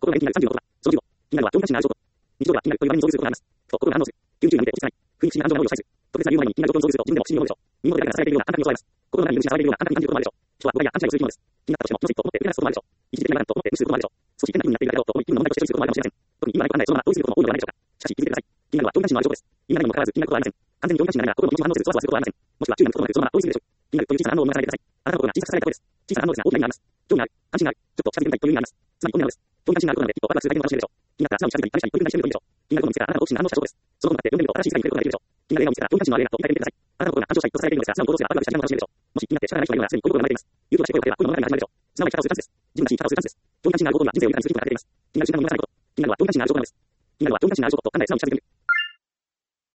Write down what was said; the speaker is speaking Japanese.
が気になる36だ。その15。気になるは上下心がある証拠。日常が気になるという場面に遭遇することがあります。と、心が反応する。90なので落ち着かない。不意不審な感情の思いをさえず。特別な理由の前に気になる状況に遭遇すると自分でも不審に思うでしょう。身元で誰かがされているような感覚に襲われます。心の中に許しがされているような感覚に感じることもあるでしょう。人は誤解や勘違いをする生き物です。気になったとしても、気のせいと思って受け流すこともあるでしょう。一時的ながらと思って無視することもあるでしょう。少し変な風になっているだけだと思い、気分の問題として処理することもあるかもしれません。特に意味がないことはないそのまま同意することも多いのではないでしょうか。しかし気づいてください。気になるは上下心のある証拠です。意味がないにもかかわらず気になることはありません。完全に上下心ながら心の気持ちに反応せずそわそわすることはありません。もしくは注意が向くことなくそのまま同意するでしょう。気になるという小さな反応を任されてください。あなたの心が小さくされた声です。小さな反応ですが大きな意味があります。興味がある、関心がある、ちょっと近づいてみたいという意味があります。つまり本音なのです。興味関心があることなので一歩ワクワクするだけでも楽しめるでしょう。気になったら素直に近づいたり試したり取り組んだりしてみるといいでしょう。気になることを見つけたらあなたの好奇心が反応した証拠です。そのことになって興味があると新しい世界に触れることができるでしょう。気になるように見つけたらどんな心情があるかと言い換えてみてください。あなたの心が感情したいという意味でしょう。気になることに関心がある証拠です。あなたの心が感情したいとされているのですが、素直に行動すればワクワクした時間を楽しめるでしょう。もし気になって仕方がない人がいるのはすでにこういうことが生まれています。言うことがしてこいをかければ恋の物語が始まるでしょう。素直な生き方をするチャンスです。自分らしい生き方をするチャンスです。興味関心があることには人生を豊かにするヒントが隠れています。気になる瞬間を逃さないこと。気になるは興味関心がある証拠なのです。気になるは興味関心がある証拠と考え素直に近づいてみてください。